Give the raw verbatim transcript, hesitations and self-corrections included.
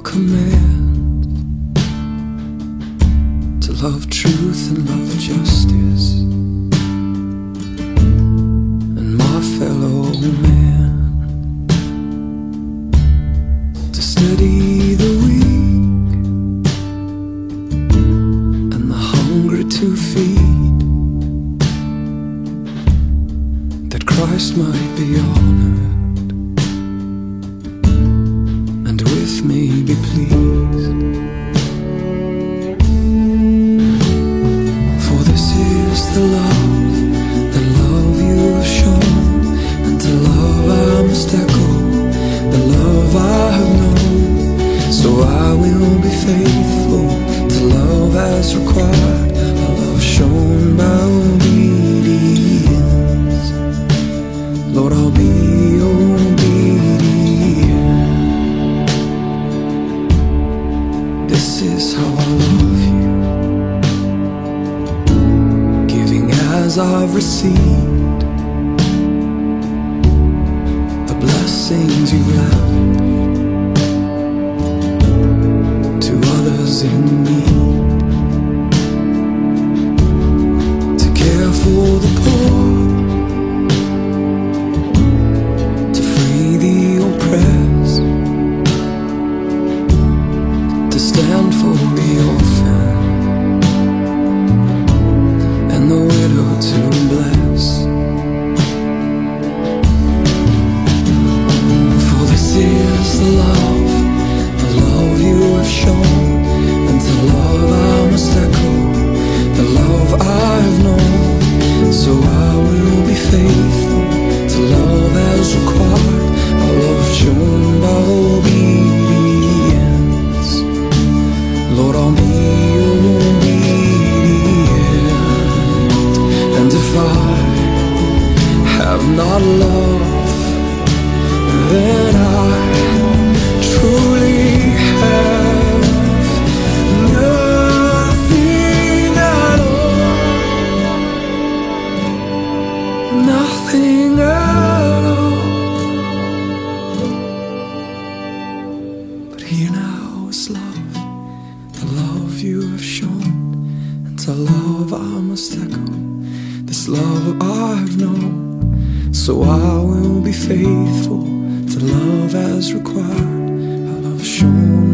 command to love truth and love justice, and my fellow man, to steady the weak and the hungry to feed, that Christ might be honored and with me be pleased. For this is the love, the love you have shown, and the love I must echo, the love I have known. So I will be faithful to love as required, a love shown by obedience. Lord, I'll be obedient. This is how I love you, giving as I've received, the blessings you left to others in need, to care for the poor, to free the oppressed, to stand for the orphan and the widow to bless. For this is the love, the love you have shown, and the love I must echo, the love I have known. So I will be faithful to love as required, a love shown by obedience. Lord, I'll be obedient. And if I have not love, then I truly have nothing at all. Nothing at all. But here now is love, the love you have shown, and the love I must echo, this love I have known. So I will be faithful to love as required, a love shown